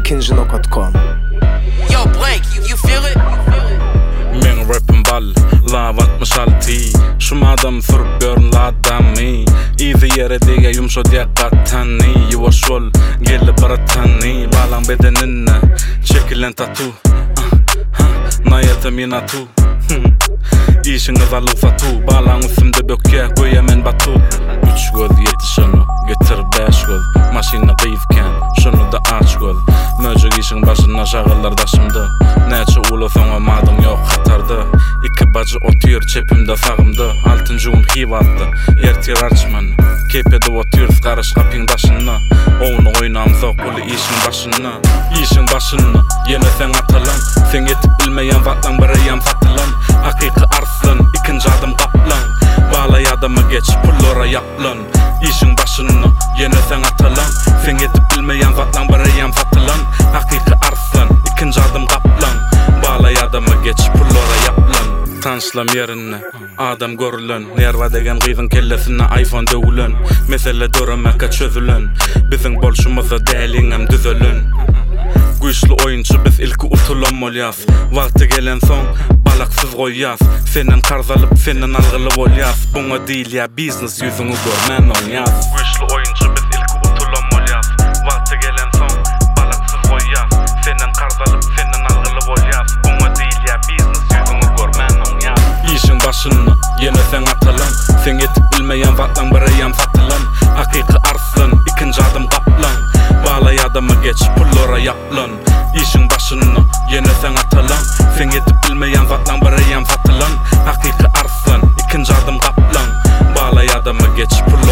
ikinci nokta.com. Yo Blank, you feel it? Men rapping ball, lavat mashalti. Şum adam fırıp görün ladami. İzi yere diye yumşo diye katani. Yuvaşol geli baratani. Balan bedeninne çekilen tatu. Nayete minatu. İşiniz alıp fatu. Balan üstümde böke koyamen batu. 3 göz yetişeni getir 5 göz. Maşina kıyıfken şunu da aç göz. Möcük işin başına şağıllardaşımdı. Neçe ulu sonra madım yok hatardı. İki bacı otuyor çepimde sağımdı. Altıncığın hivattı ertir açman. Kepede otuyor karış kapın daşını. Oğunu oynam zok ulu işin başını. İşin başını yine sen atalan. Sen yetip bilmeyen vatlan bırayam satılan. Hakiki arslan ikinci adım kaplan. Bağlay adamı geç pullora yaplan. İşin başını yine sen atalan. Sen yetip bilmeyen vatlan bırayam satılan. Hakiki arslan ikinci adım kaplan. Bağlay adamı geç pullora yaplan. Tanışlam yerine adam görülen. Nerva degen gıydın kellesine iPhone dövülen. Mesele döremeke çözülen. Bizim bolşumuzda delingem düzülen. Güçlü oyuncu biz ilki utulanmalyaz. Vakti gelen son balaksız koyaz. Senden karz alıp senden algılı olyaz. Buna değil ya business yüzünü görmen oynayaz. Güçlü oyuncu biz ilki utulanmalyaz. Vakti gelen son balaksız koyaz. Senden karz alıp senden algılı olyaz. Buna değil ya business yüzünü görmen oynayaz. İşin başını yine sen atalan. Sen yetip bilmeyen vatlan bırayam satılan. Hakiki arslan ikinci adım kaplan. Bağlay adamı geç pullora yaplan. İşin başını yine sen atalan. Sen yetip bilmeyen vatlan bırayam satılan. Hakiki arslan ikinci adım kaplan. Bağlay adamı geç pullora